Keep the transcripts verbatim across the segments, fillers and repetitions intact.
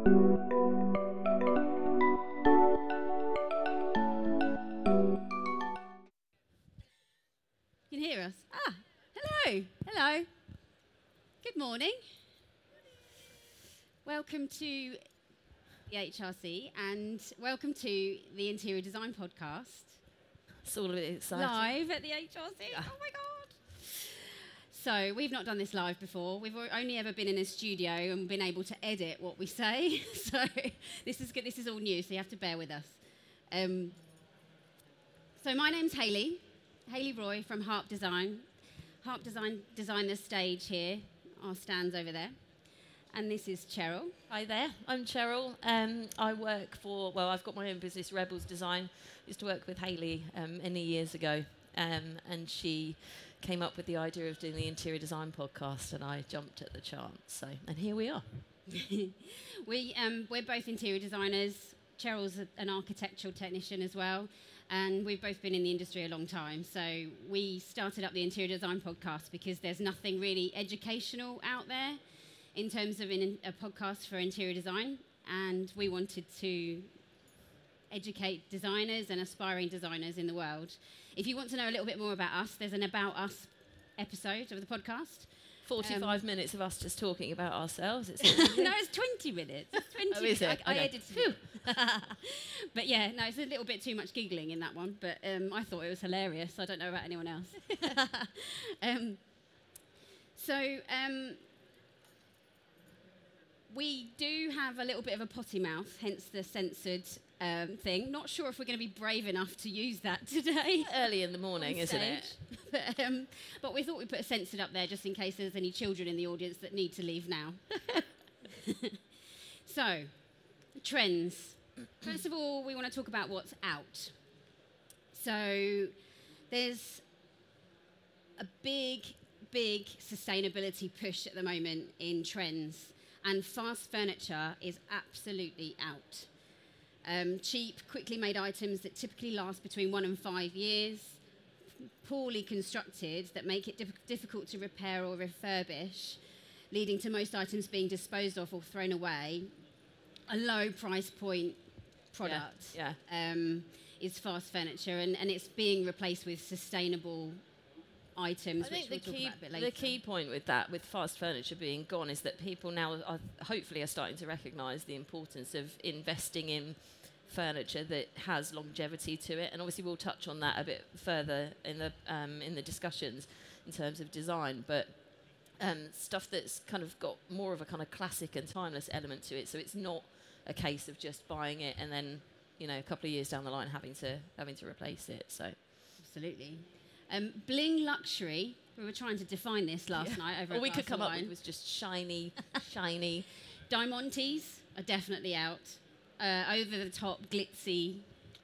You can hear us? Ah, hello, hello. Good morning. Welcome to the H R C and welcome to the Interior Design Podcast. It's all a bit exciting. Live at the H R C. Yeah. Oh my God. So we've not done this live before. We've only ever been in a studio and been able to edit what we say. So this is good. This is all new, so you have to bear with us. Um, so my name's Hayley. Hayley Roy from Harp Design. Harp Design designed the stage here. Our stand's over there. And this is Cheryl. Hi there, I'm Cheryl. Um, I work for, well, I've got my own business, Rebels Design. Used to work with Hayley um, many years ago. Um, and she came up with the idea of doing the Interior Design Podcast, and I jumped at the chance. So, and here we are. we, um, we're both interior designers. Cheryl's a, an architectural technician as well. And we've both been in the industry a long time. So we started up the Interior Design Podcast because there's nothing really educational out there in terms of in a podcast for interior design. And we wanted to educate designers and aspiring designers in the world. If you want to know a little bit more about us, there's an About Us episode of the podcast. forty-five um, minutes of us just talking about ourselves. It's no, it's twenty minutes. It's twenty oh, is it? I, okay. I edited it. But yeah, no, it's a little bit too much giggling in that one. But um, I thought it was hilarious. I don't know about anyone else. um, so um, we do have a little bit of a potty mouth, hence the censored um, thing. Not sure if we're going to be brave enough to use that today. Early in the morning, isn't it? But, um, but we thought we'd put a censored up there just in case there's any children in the audience that need to leave now. So, trends. First of all, we want to talk about what's out. So, there's a big, big sustainability push at the moment in trends, and fast furniture is absolutely out. Um, cheap, quickly made items that typically last between one and five years, poorly constructed that make it diff- difficult to repair or refurbish, leading to most items being disposed of or thrown away. A low price point product yeah, yeah. Um, is fast furniture, and, and it's being replaced with sustainable items, I think which the we'll key, talk about a bit later. The key point with that, with fast furniture being gone, is that people now are hopefully are starting to recognise the importance of investing in furniture that has longevity to it, and obviously we'll touch on that a bit further in the um, in the discussions in terms of design, but um, stuff that's kind of got more of a kind of classic and timeless element to it, so it's not a case of just buying it and then, you know, a couple of years down the line having to having to replace it. So absolutely. Um, bling luxury. We were trying to define this last yeah. night over. All a we glass could come of up wine. with was just shiny, shiny. Diamantes are definitely out. Uh, over the top, glitzy,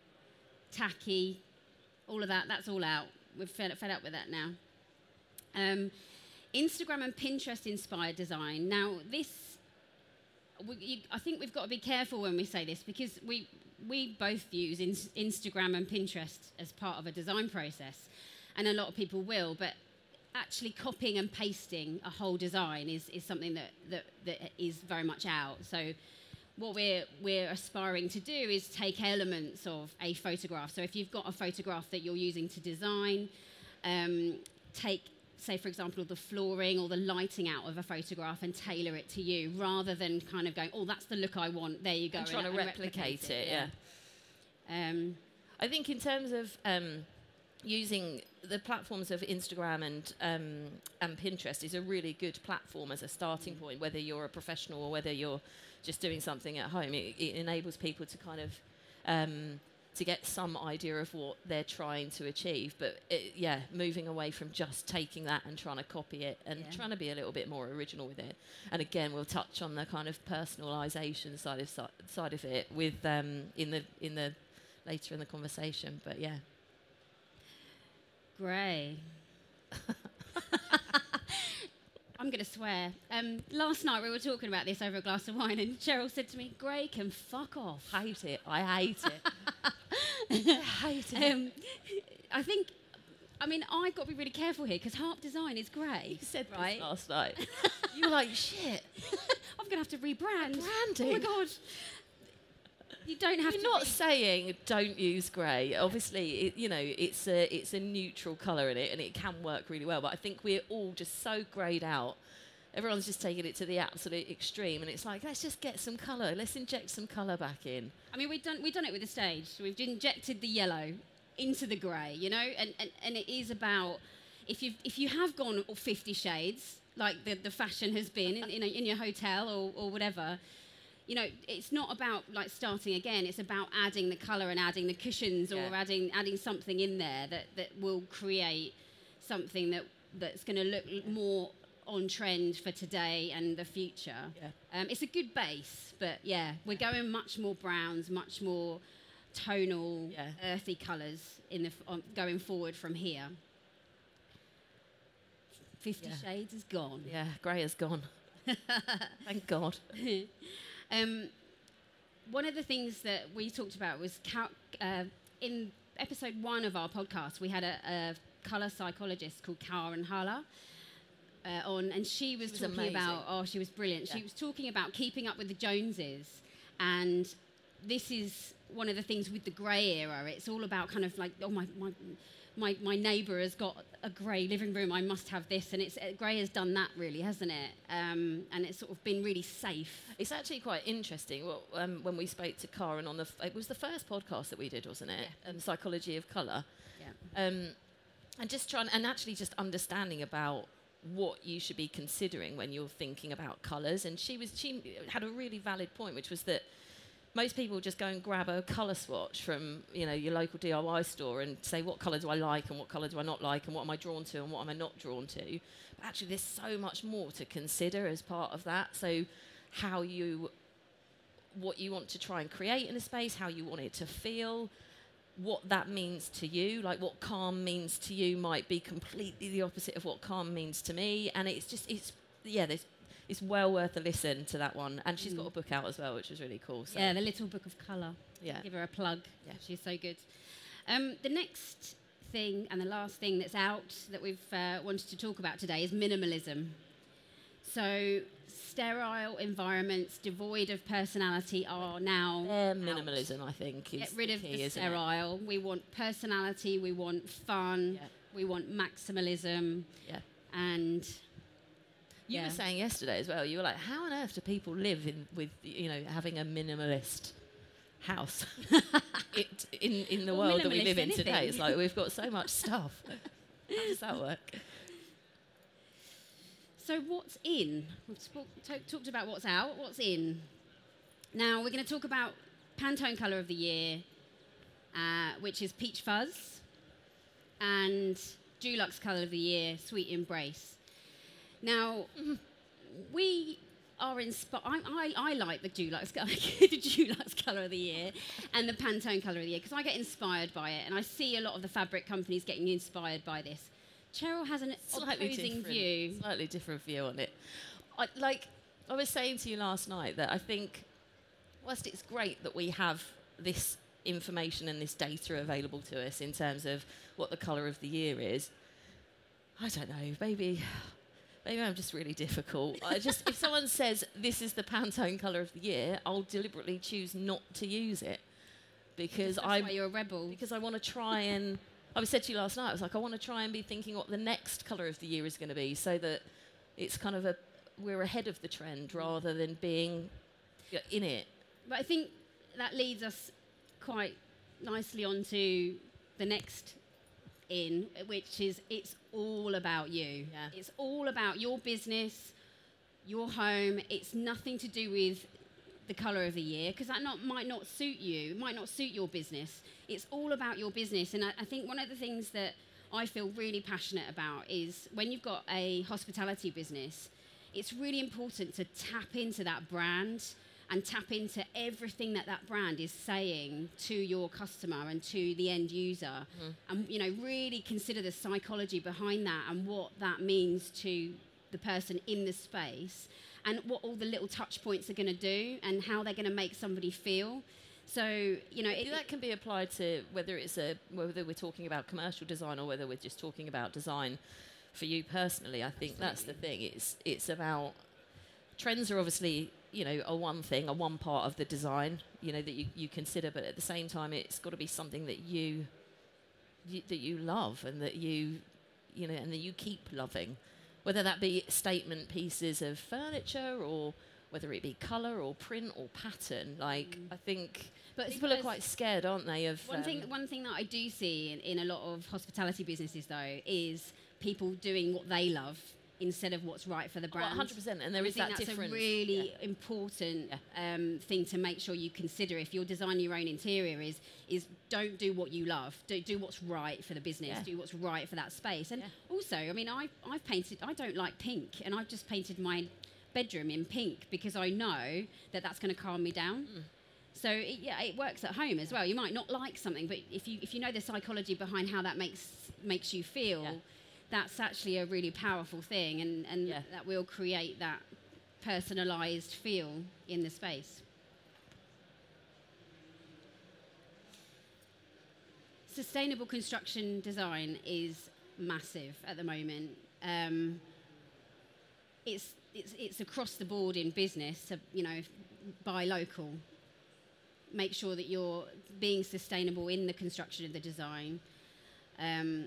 tacky, all of that. That's all out. We're fed, fed up with that now. Um, Instagram and Pinterest inspired design. Now this. We, you, I think we've got to be careful when we say this, because we we both use in, Instagram and Pinterest as part of a design process, and a lot of people will, but actually copying and pasting a whole design is, is something that, that, that is very much out. So what we're we're aspiring to do is take elements of a photograph. So if you've got a photograph that you're using to design, um, take, say, for example, the flooring or the lighting out of a photograph and tailor it to you, rather than kind of going, oh, that's the look I want, there you go. And trying and, to and replicate, replicate it, it, yeah. yeah. Um, I think in terms of um, using the platforms of Instagram and um, and Pinterest is a really good platform as a starting point, whether you're a professional or whether you're just doing something at home. It, it enables people to kind of um, to get some idea of what they're trying to achieve, but it, yeah, moving away from just taking that and trying to copy it and yeah. trying to be a little bit more original with it. And again, we'll touch on the kind of personalisation side of side of it with um, in the in the later in the conversation. But yeah, grey. I'm going to swear. Um, last night we were talking about this over a glass of wine, and Cheryl said to me, "Grey can fuck off." Hate it. I hate it. I hate it. Um, I think, I mean, I've got to be really careful here because Harp Design is grey. You said right this last night. You were like, shit. I've going to have to rebrand. Branding. Oh my God. You don't have You're to. not re- saying don't use grey. Obviously, it, you know, it's a it's a neutral colour in it, and it can work really well. But I think we're all just so greyed out. Everyone's just taking it to the absolute extreme, and it's like, let's just get some colour. Let's inject some colour back in. I mean, we've done we've done it with the stage. We've injected the yellow into the grey, you know, and, and, and it is about if you if you have gone fifty shades like the, the fashion has been in, in, a, in your hotel or, or whatever. You know, it's not about like starting again. It's about adding the colour and adding the cushions Yeah. or adding adding something in there that, that will create something that that's going to look l- more on trend for today and the future. Yeah. Um, it's a good base, but yeah, we're going much more browns, much more tonal, Yeah. earthy colours in the f- on, going forward from here. Fifty Yeah. Shades is gone. Yeah, grey has gone. Thank God. Um, one of the things that we talked about was cal- uh, in episode one of our podcast, we had a, a colour psychologist called Karen Haller uh, on, and she was, She was talking amazing. about, oh, she was brilliant. Yeah. She was talking about keeping up with the Joneses, and this is one of the things with the grey era. It's all about kind of like, oh, my my my, my neighbour has got a grey living room, I must have this, and it's uh, grey has done that really, hasn't it? Um, and it's sort of been really safe. It's actually quite interesting. Well, um, when we spoke to Karen on the, f- it was the first podcast that we did, wasn't it? Yeah. Um, Psychology of Colour. Yeah. Um, and just trying, and actually just understanding about what you should be considering when you're thinking about colours. And she was, she had a really valid point, which was that most people just go and grab a colour swatch from, you know, your local D I Y store and say, what colour do I like and what colour do I not like and what am I drawn to and what am I not drawn to. But actually, there's so much more to consider as part of that. So how you, what you want to try and create in a space, how you want it to feel, what that means to you, like what calm means to you might be completely the opposite of what calm means to me. And it's just, it's, yeah, there's, it's well worth a listen to that one. And she's Mm. got a book out as well, which was really cool. So. Yeah, the Little Book of Colour. Yeah. Give her a plug. Yeah. She's so good. Um, the next thing and the last thing that's out that we've uh, wanted to talk about today is minimalism. So sterile environments devoid of personality are now Their out. minimalism, I think, is Get rid of key, the isn't it? sterile. We want personality. We want fun. Yeah. We want maximalism. Yeah. And You yeah. were saying yesterday as well, you were like, how on earth do people live in with, you know, having a minimalist house it, in, in the Or world that we minimalist live in today? anything. It's like, we've got so much stuff. How does that work? So what's in? We've sp- to- talked about what's out. What's in? Now we're going to talk about Pantone colour of the year, uh, which is Peach Fuzz, and Dulux colour of the year, Sweet Embrace. Now we are inspired. I, I, I like the Dulux, the Dulux colour of the year and the Pantone colour of the year because I get inspired by it, and I see a lot of the fabric companies getting inspired by this. Cheryl has an Slightly opposing different, view. slightly different view on it. I, like I was saying to you last night, that I think, whilst it's great that we have this information and this data available to us in terms of what the colour of the year is, I don't know, maybe, maybe I'm just really difficult. I just, if someone says this is the Pantone colour of the year, I'll deliberately choose not to use it because That's I why you're a rebel. because I want to try and. I was said to you last night, I was like, I want to try and be thinking what the next colour of the year is going to be, so that it's kind of a we're ahead of the trend rather than being in it. But I think that leads us quite nicely onto the next in, which is it's all about you. Yeah. It's all about your business, your home. It's nothing to do with the colour of the year, because that not, might not suit you, it might not suit your business. It's all about your business. And I, I think one of the things that I feel really passionate about is when you've got a hospitality business, it's really important to tap into that brand and tap into everything that that brand is saying to your customer and to the end user. Mm-hmm. And, you know, really consider the psychology behind that and what that means to the person in the space, and what all the little touch points are going to do and how they're going to make somebody feel. So, you know, it, that can be applied to whether it's a whether we're talking about commercial design or whether we're just talking about design for you personally. I think that's the thing. It's it's about trends are obviously you know, are one thing, are one part of the design, you know, that you, you consider, but at the same time, it's got to be something that you, you that you love and that you, you know, and that you keep loving, whether that be statement pieces of furniture or whether it be colour or print or pattern. Like, mm. I think but people are quite scared, aren't they, of... One, um, thing, one thing that I do see in, in a lot of hospitality businesses, though, is people doing what they love instead of what's right for the brand. Oh, one hundred percent, and there and is that difference. That's a really yeah. important yeah. Um, thing to make sure you consider if you're designing your own interior is is don't do what you love. Do, do what's right for the business. Yeah. Do what's right for that space. And yeah. also, I mean, I, I've painted... I don't like pink, and I've just painted my bedroom in pink because I know that that's going to calm me down. Mm. So it, yeah, it works at home as well. You might not like something, but if you if you know the psychology behind how that makes makes you feel, yeah. that's actually a really powerful thing, and and yeah. that will create that personalised feel in the space. Sustainable construction design is massive at the moment. Um, it's it's it's across the board in business. So, you know, buy local. Make sure that you're being sustainable in the construction of the design. Um,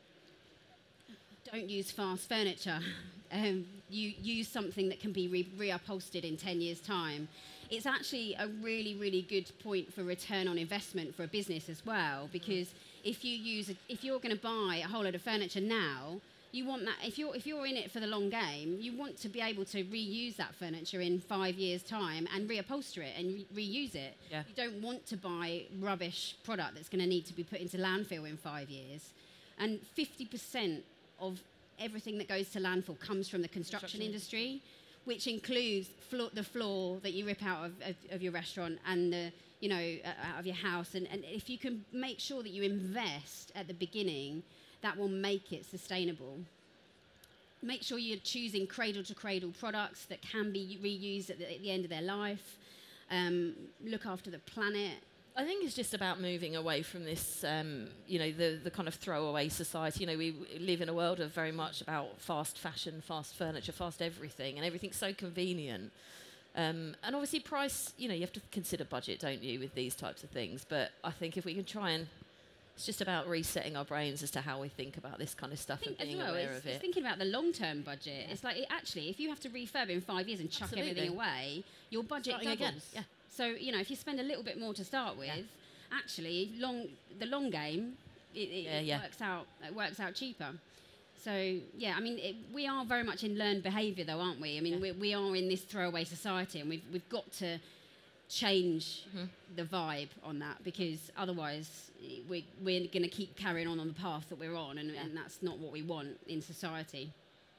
don't use fast furniture. Um, you use something that can be re- reupholstered in ten years' time. It's actually a really, really good point for return on investment for a business as well, because mm. if you use, a, if you're going to buy a whole load of furniture now, you want that, if you're if you're in it for the long game, you want to be able to reuse that furniture in five years' time and reupholster it and re- reuse it. Yeah. You don't want to buy rubbish product that's going to need to be put into landfill in five years. And fifty percent of everything that goes to landfill comes from the construction, construction. industry, which includes floor, the floor that you rip out of, of, of your restaurant and the, you know, uh, out of your house. And, and if you can make sure that you invest at the beginning, that will make it sustainable. Make sure you're choosing cradle-to-cradle products that can be reused at the, at the end of their life. Um, look after the planet. I think it's just about moving away from this, um, you know, the, the kind of throwaway society. You know, we live in a world of very much about fast fashion, fast furniture, fast everything, and everything's so convenient. Um, and obviously price, you know, you have to consider budget, don't you, with these types of things. But I think if we can try and... It's just about resetting our brains as to how we think about this kind of stuff and being well, aware it's, of it. It's thinking about the long-term budget. Yeah. It's like, it, actually, if you have to refurb in five years and chuck Absolutely. everything away, your budget Starting doubles. Again. Yeah. So, you know, if you spend a little bit more to start with, yeah. actually, long the long game, it, it, yeah, yeah. it works out. It works out cheaper. So, yeah, I mean, it, we are very much in learned behaviour, though, aren't we? I mean, yeah. we, we are in this throwaway society, and we've we've got to change mm-hmm. the vibe on that, because otherwise we, we're going to keep carrying on on the path that we're on, and, yeah. and that's not what we want in society.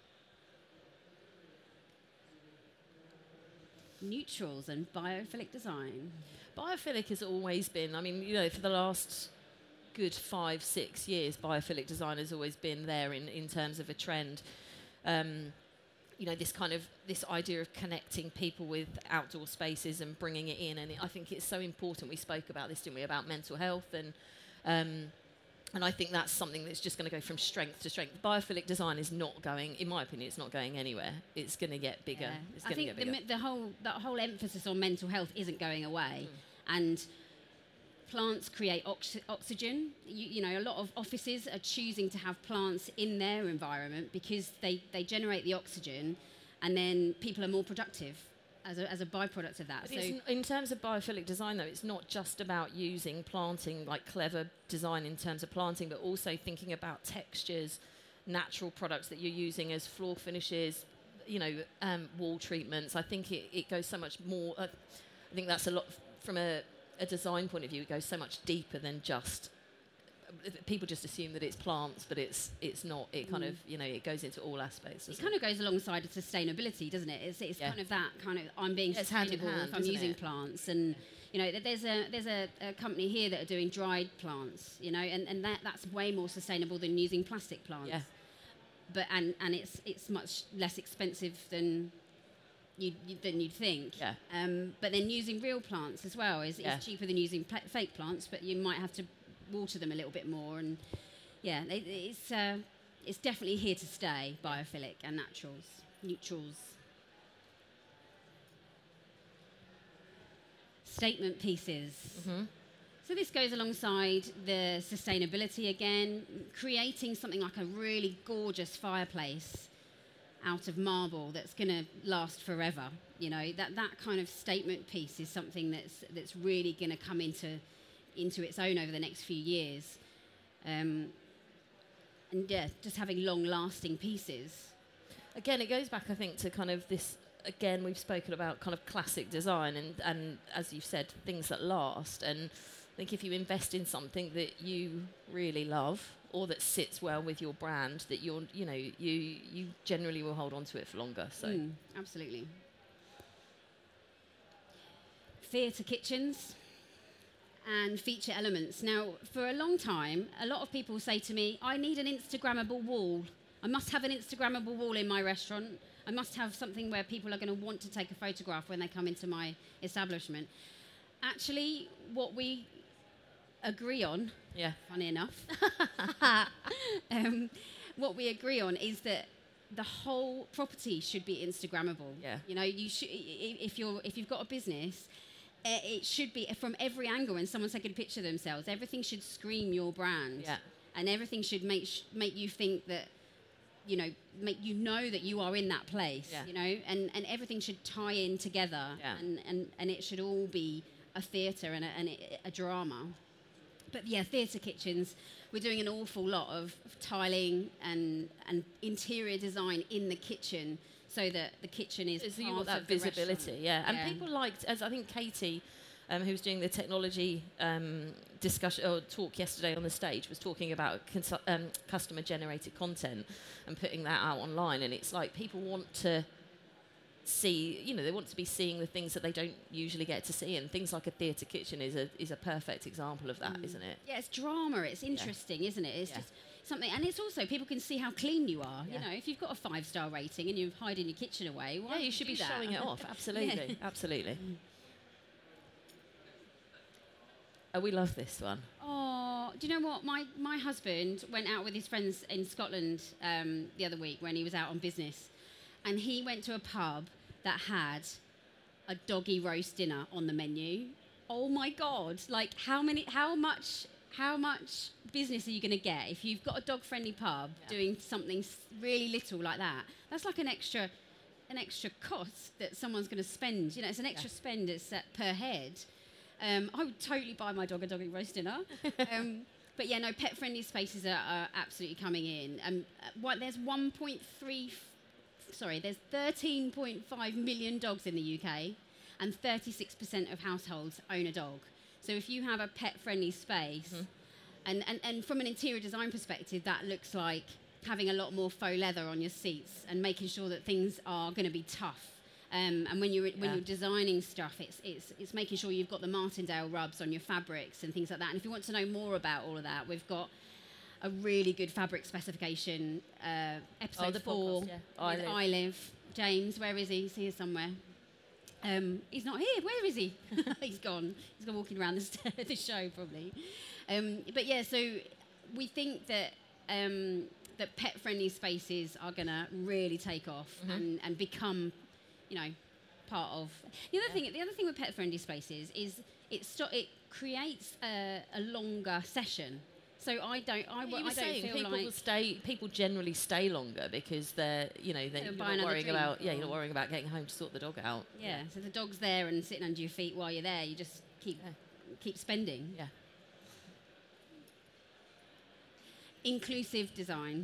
Neutrals and biophilic design. Biophilic has always been, I mean, you know, for the last good five, six years, biophilic design has always been there in, in terms of a trend. Um, you know, this kind of, this idea of connecting people with outdoor spaces and bringing it in. And it, I think it's so important. We spoke about this, didn't we, about mental health. And um, and I think that's something that's just going to go from strength to strength. Biophilic design is not going, in my opinion, it's not going anywhere. It's going to get bigger. Yeah. It's I think get bigger. The, the whole that whole emphasis on mental health isn't going away. Mm. And plants create ox- oxygen. You, you know, a lot of offices are choosing to have plants in their environment because they, they generate the oxygen, and then people are more productive as a, as a byproduct of that. But so n- in terms of biophilic design, though, it's not just about using planting, like clever design in terms of planting, but also thinking about textures, natural products that you're using as floor finishes, you know, um, wall treatments. I think it, it goes so much more. Uh, I think that's a lot f- from a a design point of view. It goes so much deeper than just, people just assume that it's plants, but it's it's not. It kind mm. of, you know, it goes into all aspects. It kind it? of goes alongside of sustainability, doesn't it? It's, it's yeah. kind of that kind of, I'm being yeah, sustainable hand, if I'm using it? plants. And, you know, there's a there's a, a company here that are doing dried plants, you know, and, and that that's way more sustainable than using plastic plants. Yeah. But, and, and it's it's much less expensive than... You, you, than you'd think. Yeah. Um, but then using real plants as well is, yeah. is cheaper than using pla- fake plants, but you might have to water them a little bit more. And yeah, it, it's uh, it's definitely here to stay, biophilic and naturals, neutrals. statement pieces. Mm-hmm. So this goes alongside the sustainability again, creating something like a really gorgeous fireplace out of marble that's going to last forever. You know, that, that kind of statement piece is something that's that's really going to come into into its own over the next few years. Um, and yeah, just having long-lasting pieces. Again, it goes back, I think, to kind of this. Again, we've spoken about kind of classic design, and and as you've said, things that last. And I think if you invest in something that you really love or that sits well with your brand, that you're, you know, you you generally will hold on to it for longer. So mm, absolutely. Theatre kitchens and feature elements. Now, for a long time, a lot of people say to me, I need an Instagrammable wall. I must have an Instagrammable wall in my restaurant. I must have something where people are going to want to take a photograph when they come into my establishment. Actually, what we agree on, yeah, funny enough, um, what we agree on is that the whole property should be Instagrammable. Yeah. You know, you should, if you're if you've got a business, it should be from every angle. When someone's taking a picture of themselves, everything should scream your brand. Yeah. And everything should make sh- make you think that, you know, make you know that you are in that place. Yeah. You know, and, and everything should tie in together. Yeah. And, and and it should all be a theatre and a, and a, a drama. But yeah, theatre kitchens, we're doing an awful lot of, of tiling and and interior design in the kitchen, so that the kitchen is so part you want that of the visibility, restaurant. yeah. And yeah. people liked, as I think Katie, um, who was doing the technology um, discussion or talk yesterday on the stage, was talking about cons- um, customer-generated content and putting that out online. And it's like people want to see, you know, they want to be seeing the things that they don't usually get to see, and things like a theatre kitchen is a is a perfect example of that, mm. isn't it? Yeah, it's drama. It's interesting, yeah. isn't it? It's yeah. just something, and it's also people can see how clean you are. Yeah. You know, if you've got a five-star rating and you're hiding your kitchen away, why yeah, you should do be that? showing it off. Absolutely, yeah. absolutely. Mm. Oh, we love this one. Oh, do you know what? My my husband went out with his friends in Scotland um, the other week when he was out on business, and he went to a pub that had a doggy roast dinner on the menu. Oh my God! Like how many? How much? How much business are you going to get if you've got a dog-friendly pub yeah. doing something really little like that? That's like an extra, an extra cost that someone's going to spend. You know, it's an extra yeah. spend it's uh, per head. Um, I would totally buy my dog a doggy roast dinner. um, but yeah, no, pet-friendly spaces are, are absolutely coming in. Um, what, there's one point three, sorry, there's thirteen point five million dogs in the U K, and thirty-six percent of households own a dog. So if you have a pet-friendly space, mm-hmm. and, and, and from an interior design perspective, that looks like having a lot more faux leather on your seats and making sure that things are going to be tough. Um, and when you're when yeah. you're designing stuff, it's it's it's making sure you've got the Martindale rubs on your fabrics and things like that. And if you want to know more about all of that, we've got a really good fabric specification uh, episode oh, the four. Podcast, yeah. I with live. I live. James, where is he? He's here somewhere. Um, he's not here. Where is he? He's gone. He's gone walking around the, st- the show probably. Um, but yeah, so we think that um, that pet-friendly spaces are going to really take off mm-hmm. and, and become, you know, part of the other yeah. thing. The other thing with pet-friendly spaces is it sto- it creates a, a longer session. So I don't. I, you I were don't saying feel people like will stay. People generally stay longer because they're, you know, they're, you're not worrying about. Yeah, you're not worrying about getting home to sort the dog out. Yeah, yeah. So the dog's there and sitting under your feet while you're there. You just keep yeah. keep spending. Yeah. Inclusive design.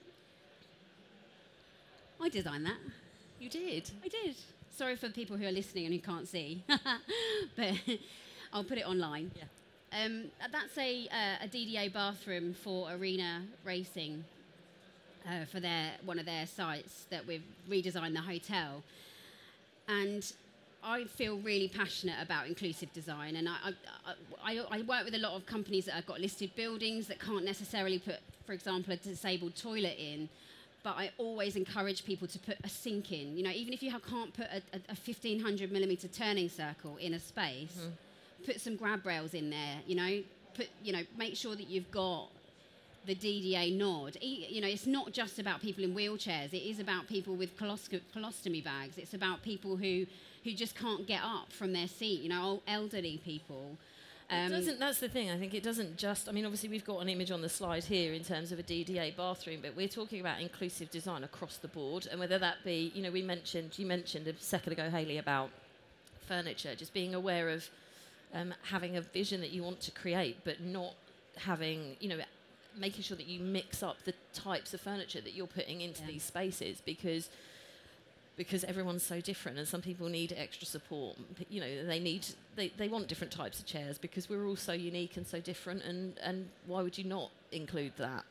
I designed that. You did. I did. Sorry for the people who are listening and who can't see, but I'll put it online. Yeah. Um, that's a, uh, a D D A bathroom for Arena Racing uh, for their one of their sites that we've redesigned the hotel. And I feel really passionate about inclusive design. And I, I, I, I work with a lot of companies that have got listed buildings that can't necessarily put, for example, a disabled toilet in. But I always encourage people to put a sink in. You know, even if you have, can't put a, a, a fifteen hundred millimeter turning circle in a space, mm-hmm. put some grab rails in there, you know, put, you know, make sure that you've got the D D A nod. E- You know, it's not just about people in wheelchairs. It is about people with colosco- colostomy bags. It's about people who, who just can't get up from their seat, you know, elderly people. It Um, doesn't, that's the thing. I think it doesn't just, I mean, obviously we've got an image on the slide here in terms of a D D A bathroom, but we're talking about inclusive design across the board. And whether that be, you know, we mentioned, you mentioned a second ago, Hayley, about furniture, just being aware of um, having a vision that you want to create, but not having, you know, making sure that you mix up the types of furniture that you're putting into Yeah. these spaces, because because everyone's so different, and some people need extra support. P- You know, they need they, they want different types of chairs because we're all so unique and so different. And, and why would you not include that?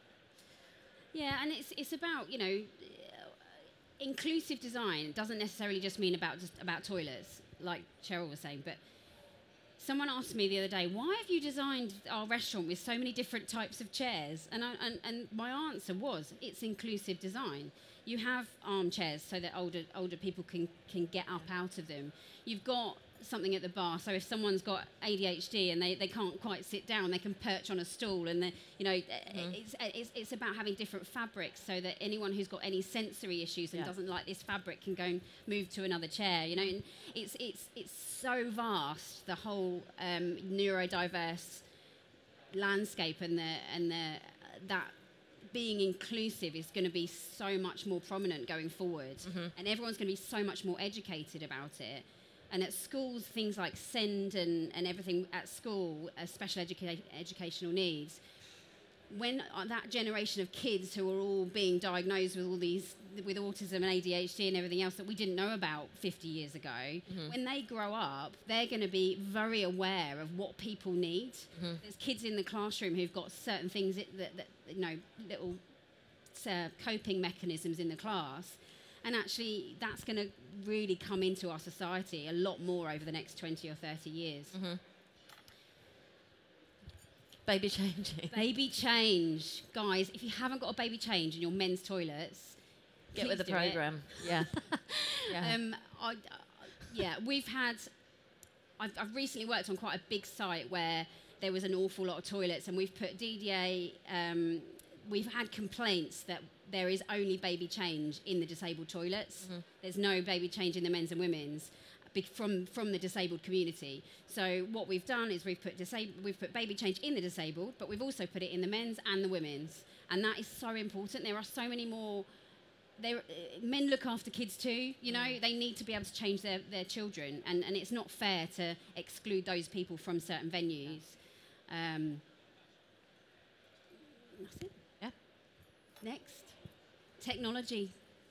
Yeah, and it's it's about, you know, inclusive design doesn't necessarily just mean about just about toilets, like Cheryl was saying. But someone asked me the other day, why have you designed our restaurant with so many different types of chairs? And I, and, and my answer was, it's inclusive design. You have armchairs so that older older people can, can get up out of them. You've got something at the bar, so if someone's got A D H D and they, they can't quite sit down, they can perch on a stool. And, they- you know, Mm-hmm. it's, it's, it's about having different fabrics so that anyone who's got any sensory issues and Yeah. doesn't like this fabric can go and move to another chair, you know. And it's, it's, it's so vast, the whole um, neurodiverse landscape, and the and the that being inclusive is going to be so much more prominent going forward, Mm-hmm. and everyone's going to be so much more educated about it. And at schools, things like SEND and, and everything at school, uh, special educa- educational needs, when uh, that generation of kids who are all being diagnosed with all these, with autism and A D H D and everything else that we didn't know about fifty years ago, Mm-hmm. when they grow up, they're going to be very aware of what people need. Mm-hmm. There's kids in the classroom who've got certain things that, that, that you know, little uh, coping mechanisms in the class. And actually, that's going to really come into our society a lot more over the next twenty or thirty years. Mm-hmm. Baby changing. Baby change. Guys, if you haven't got a baby change in your men's toilets, Get with the please do it. programme. Yeah. yeah. Um, I, uh, yeah, we've had. I've, I've recently worked on quite a big site where there was an awful lot of toilets, and we've put D D A. Um, we've had complaints that there is only baby change in the disabled toilets. Mm-hmm. There's no baby change in the men's and women's be- from from the disabled community. So what we've done is we've put disab- we've put baby change in the disabled, but we've also put it in the men's and the women's, and that is so important. There are so many more. There, uh, men look after kids too, you know, Mm. they need to be able to change their, their children, and, and it's not fair to exclude those people from certain venues. Um, that's it. Yeah. Next, technology.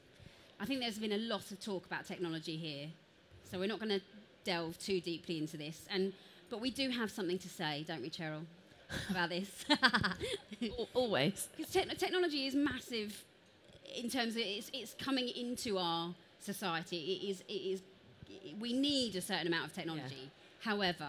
I think there's been a lot of talk about technology here, so we're not going to delve too deeply into this, and but we do have something to say, don't we, Cheryl, about this? Al- Always. Because te- technology is massive in terms of it's, it's coming into our society. It is, it is, we need a certain amount of technology. However,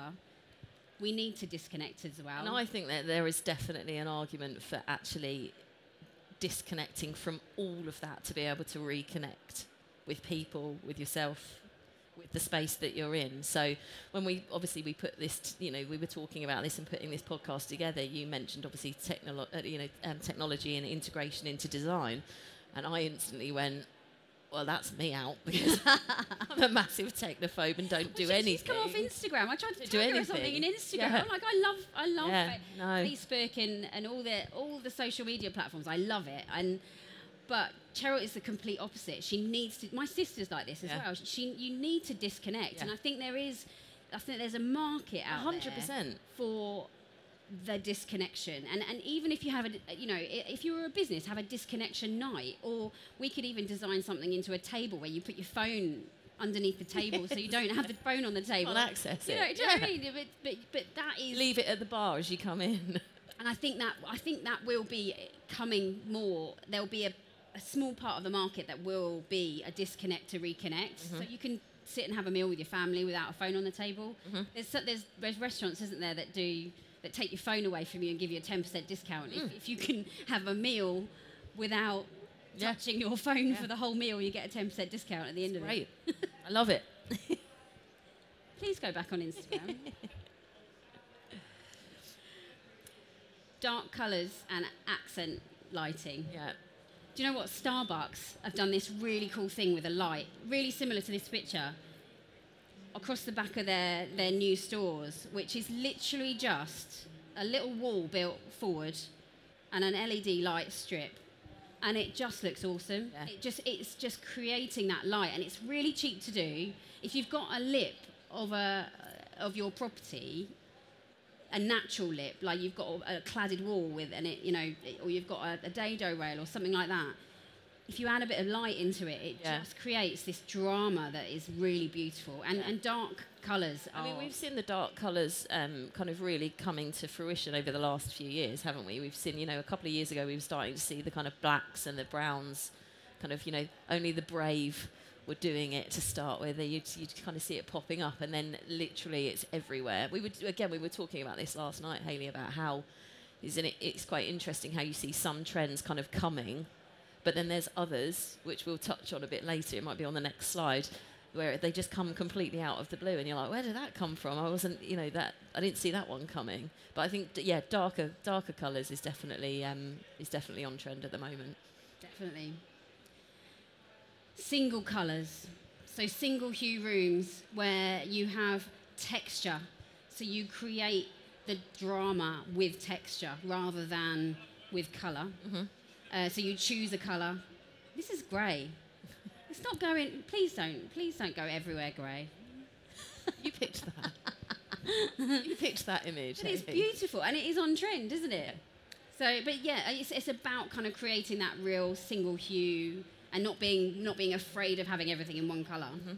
we need to disconnect as well. And I think that there is definitely an argument for actually disconnecting from all of that to be able to reconnect with people, with yourself, with the space that you're in. So when we obviously we put this, t- you know, we were talking about this and putting this podcast together. You mentioned obviously technolo- uh, you know, um, technology and integration into design, and I instantly went, well, that's me out because I'm a massive technophobe and don't do Well, she's- anything. She's come off Instagram. I tried to Do tell her something anything. in Instagram. Yeah. I'm like, I love, I love Yeah, it. no. Facebook and, and all the all the social media platforms. I love it. And but Cheryl is the complete opposite. She needs to. My sister's like this as Yeah. well. She, you need to disconnect, Yeah. and I think there is. I think there's a market out one hundred there percent. for the disconnection, and and even if you have a, you know, i- if you were a business, have a disconnection night, or we could even design something into a table where you put your phone underneath the table so you don't have the phone on the table. Can't access You it. know, do you know what I Yeah. mean? But, but but that is, Leave it at the bar as you come in. and I think that I think that will be coming more. There'll be a, a small part of the market that will be a disconnect to reconnect. Mm-hmm. So you can sit and have a meal with your family without a phone on the table. Mm-hmm. There's, so- there's there's restaurants, isn't there, that do that take your phone away from you and give you a ten percent discount Mm. if, if you can have a meal without Yeah. touching your phone Yeah. for the whole meal. You get a ten percent discount at the end of Great. it. I love it. Please go back on Instagram. dark colours and accent lighting. Yeah. Do you know what? Starbucks have done this really cool thing with a light, really similar to this picture, across the back of their, their new stores, which is literally just a little wall built forward and an L E D light strip. And it just looks awesome. Yeah. It just It's just creating that light, and it's really cheap to do. If you've got a lip of a of your property, a natural lip, like you've got a cladded wall with, and it, you know, or you've got a, a dado rail or something like that. If you add a bit of light into it, it Yeah. just creates this drama that is really beautiful. And, Yeah. and dark colours are... I mean, we've seen the dark colours um, kind of really coming to fruition over the last few years, haven't we? We've seen, you know, a couple of years ago we were starting to see the kind of blacks and the browns, kind of, you know, only the brave were doing it to start with. You'd, you'd kind of see it popping up, and then literally it's everywhere. We would again, we were talking about this last night, Hayley, about how isn't it? It's quite interesting how you see some trends kind of coming, but then there's others which we'll touch on a bit later. It might be on the next slide, where they just come completely out of the blue, and you're like, where did that come from? I wasn't, you know, that I didn't see that one coming. But I think, yeah, darker darker colours is definitely um, is definitely on trend at the moment. Definitely. Single colours. So single hue rooms where you have texture. So you create the drama with texture rather than with colour. Mm-hmm. Uh, so you choose a colour. This is grey. It's not going... Please don't. Please don't go everywhere grey. You picked that. You picked that image. But it's Hayley. beautiful, and it is on trend, isn't it? So, but yeah, it's, it's about kind of creating that real single hue and not being not being afraid of having everything in one colour. Mm-hmm.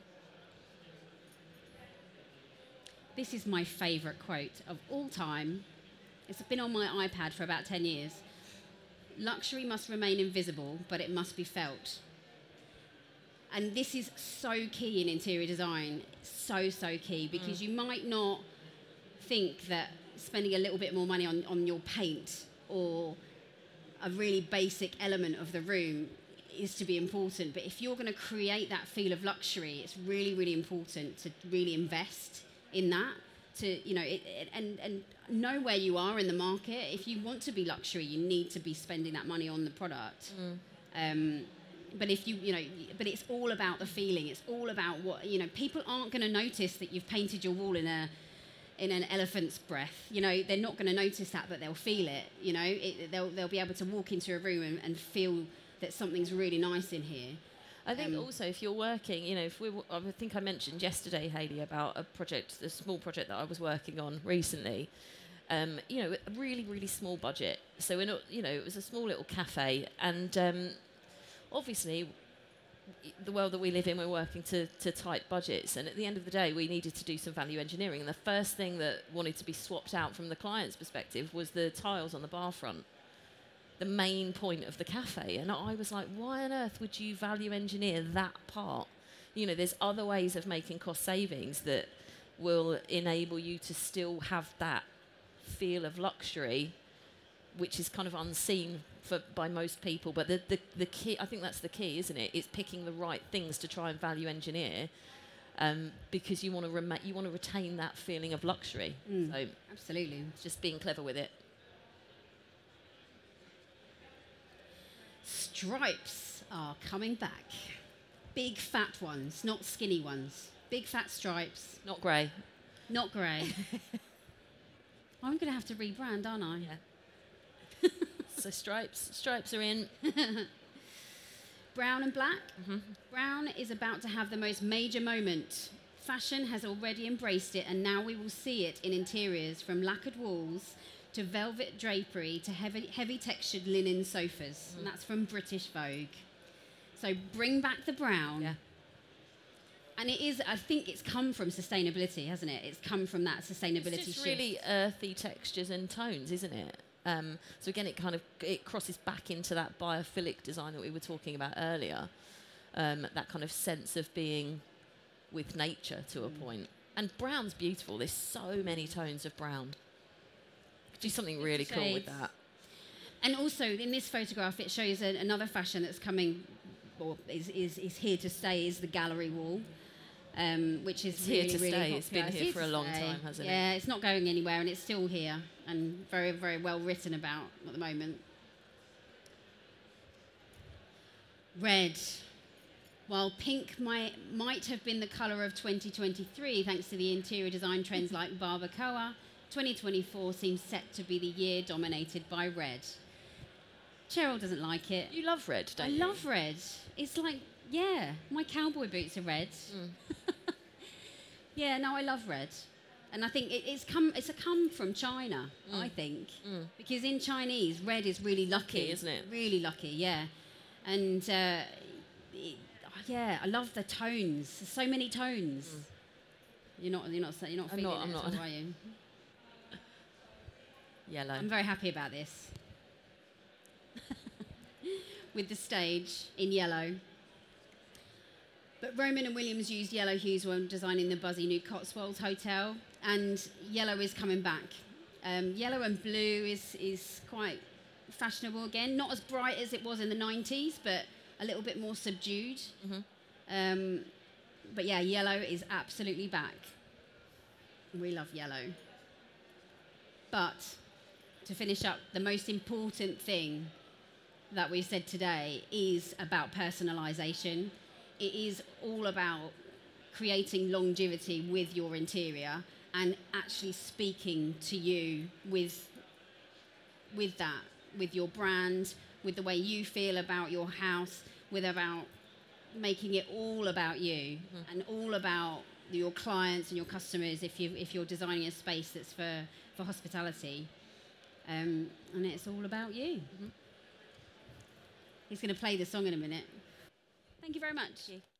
This is my favourite quote of all time. It's been on my iPad for about ten years. Luxury must remain invisible, but it must be felt. And this is so key in interior design, so, so key, because mm. you might not think that spending a little bit more money on, on your paint or a really basic element of the room is to be important. But if you're going to create that feel of luxury, it's really, really important to really invest in that. To, you know, it, it, and, and know where you are in the market. If you want to be luxury, you need to be spending that money on the product. Mm. Um, but if you, you know, but it's all about the feeling. It's all about what, you know, people aren't going to notice that you've painted your wall in a, in an elephant's breath. You know, they're not going to notice that, but they'll feel it. You know, it, they'll they'll be able to walk into a room and, and feel that something's really nice in here. I think um, also if you're working, you know, if we, I think I mentioned yesterday, Hayley, about a project, a small project that I was working on recently. Um, you know, a really, really small budget. So we're not, you know, it was a small little cafe, and um, obviously, the world that we live in, we're working to, to tight budgets, and at the end of the day, we needed to do some value engineering. And the first thing that wanted to be swapped out from the client's perspective was the tiles on the bar front. The main point of the cafe. And I was like, why on earth would you value engineer that part? You know, there's other ways of making cost savings that will enable you to still have that feel of luxury, which is kind of unseen for by most people. But the, the, the key, I think that's the key, isn't it? It's picking the right things to try and value engineer, um, because you want to rem- you want to retain that feeling of luxury. Mm, so absolutely. It's just being clever with it. Stripes are coming back. Big fat ones, not skinny ones. Big fat stripes. Not grey. Not grey. I'm going to have to rebrand, aren't I? Yeah. So stripes, stripes are in. Brown and black. Mm-hmm. Brown is about to have the most major moment. Fashion has already embraced it, and now we will see it in interiors, from lacquered walls to velvet drapery to heavy, heavy textured linen sofas. Mm. And that's from British Vogue. So bring back the brown. Yeah. And it is, I think it's come from sustainability, hasn't it? It's come from that sustainability it's just shift. really earthy textures and tones, isn't it? Um, so again, it kind of it crosses back into that biophilic design that we were talking about earlier. Um, that kind of sense of being with nature to mm. a point. And brown's beautiful. There's so many tones of brown. Do something really cool with that. And also in this photograph, it shows a, another fashion that's coming, or is, is, is here to stay, is the gallery wall. um, which is It's really, here to really stay. popular. It's been here for to a long stay. time, hasn't it? Yeah, it's not going anywhere, and it's still here, and very, very well written about at the moment. Red. While pink might, might have been the colour of twenty twenty-three, thanks to the interior design trends like Barbacoa, twenty twenty-four seems set to be the year dominated by red. Cheryl doesn't like it. You love red, don't I you? love red. It's like, yeah, my cowboy boots are red. Mm. Yeah, no, I love red. And I think it, it's come it's a come from China, Mm. I think. Mm. Because in Chinese, red is really lucky. Lucky, isn't it? Really lucky, yeah. And, uh, it, yeah, I love the tones. There's so many tones. Mm. You're not, you're not, you're not I'm feeling not, I'm it, not. at all, are you? Yellow. I'm very happy about this. With the stage in yellow. But Roman and Williams used yellow hues when designing the buzzy new Cotswolds Hotel, and yellow is coming back. Um, yellow and blue is, is quite fashionable again. Not as bright as it was in the nineties, but a little bit more subdued. Mm-hmm. Um, but yeah, yellow is absolutely back. We love yellow. But to finish up, the most important thing that we've said today is about personalisation. It is all about creating longevity with your interior and actually speaking to you with, with that, with your brand, with the way you feel about your house, with about making it all about you mm-hmm. and all about your clients and your customers if, you, if you're designing a space that's for, for hospitality. Um, and it's all about you. Mm-hmm. He's going to play the song in a minute. Thank you very much.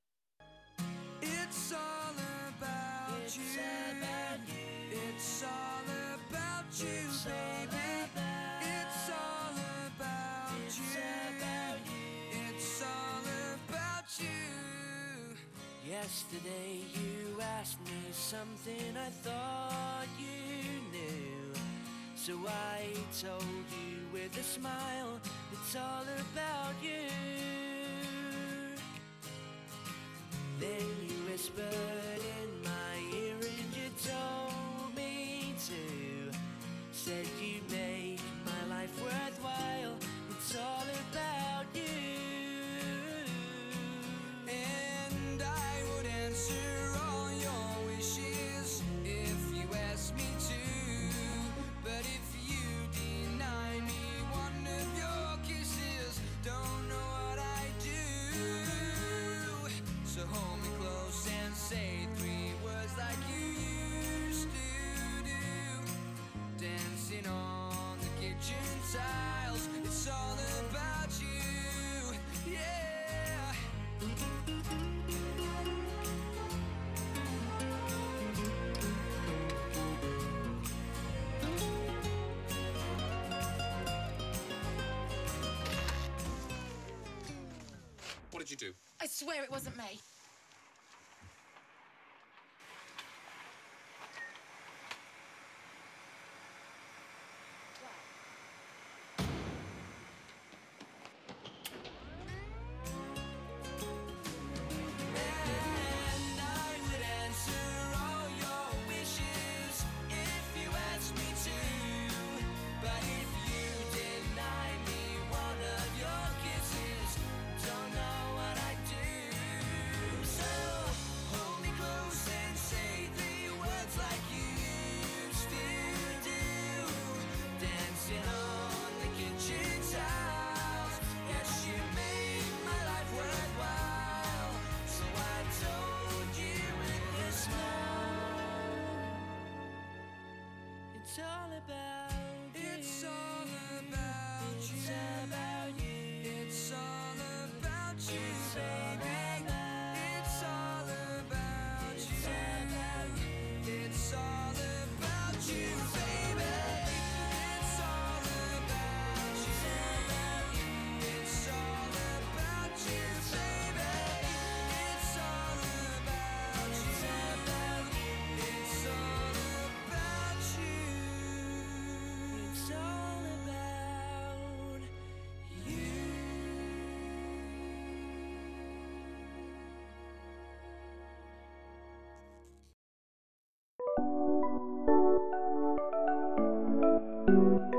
It's all about it's you. About you. It's all about you, it's baby. All it's all about it's you. About you. It's all about you. Yesterday you asked me something I thought you knew. So I told you with a smile, it's all about you. Then you whispered in my ear and you told me to. Said you make my life worthwhile, it's all about you. And I would answer all your wishes if you asked me to. But if you deny me one of your kisses, don't know what I do. So hold me close and say three words like you used to do. Dancing on the kitchen tiles, it's all about you, yeah. What did you do? I swear it wasn't me. And I would answer all your wishes if you asked me to. But if you deny me one of your kisses, don't know what I do. So hold me close and say three words like you used to do. Dancing on the kitchen tiles, yes, you made my life worthwhile. So I told you with a smile, it's all about you. It's all about you. It's about you. It's all about you, baby. It's all about you. It's all about you, baby. It's all about you. It's all about you, baby. It's all about you. It's all about you. you.